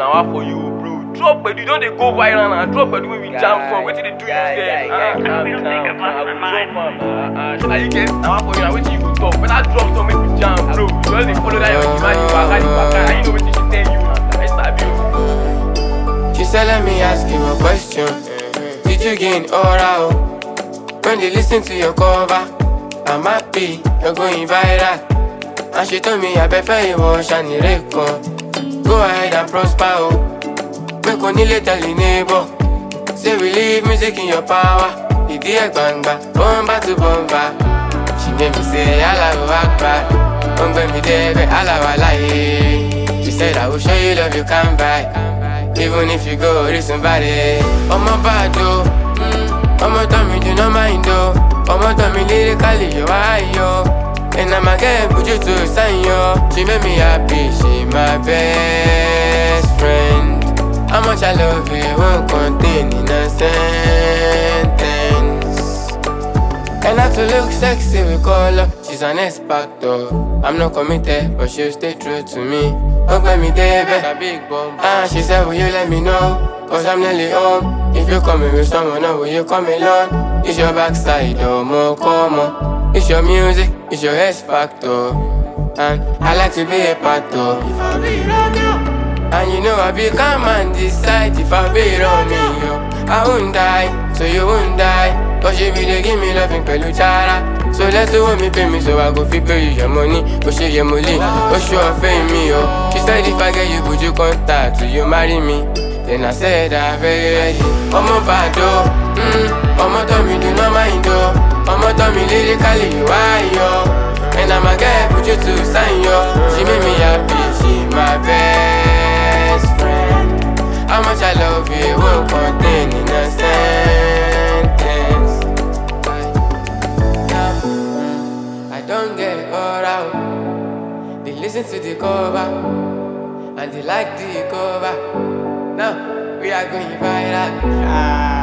now how for you, bro. Drop but you don't they go viral now. Drop but when we jam from. What did they do you say? Calm down. Now you get now how for you now. What you go talk? But I drop some make we jam, bro. You only follow that your demand, you back, and you know what she tell you. I sabi you. She said, let me ask you a question. Did you gain aura? When they listen to your cover, I'm happy, you're going viral. And she told me, I prefer you wash and record. Go ahead and prosper, oh. Make only tell the neighbor. Say we leave music in your power. The dear banga, bomba to bomba. She made me say, Allah Akbar. Don't me there, Allah Wallahi. She said, I will show you love you can't buy. Even if you go with somebody. I'm a bad though. I'm a dummy, do not mind though. I'm a dummy, lyrically, you are yo. And I'm a girl, put you to sign yo. She made me happy, she my best friend. How much I love you won't contain in a sentence. And not to look sexy, we call her. She's an expector. I'm not committed, but she'll stay true to me. Don't let me there, a big bomb. She said, will you let me know? Cause I'm nearly home. If you coming with someone, or will you come alone? It's your backside, or more common. It's your music, it's your X factor. And I like to be a part of. If I be Romeo, and you know I be calm and decide. If I be Romeo, I won't die, so you won't die. Cause you be there, give me loving peluchara. So let's do what me pay me, so I go fit pay you your money. Go share your money, go show her fame me, oh. She said if I get you, would you contact? Will you marry me? Then I said I'm very ready. I'm a bad oh. I'm a dummy, do not mind oh. I'm a dummy, lyrically you are yo. And I'm a guy, put you to sign yo. She made me happy, she my best friend. How much I love you won't contain in a sentence. I don't get all out. They listen to the cover and they like the cover. Now we are going viral.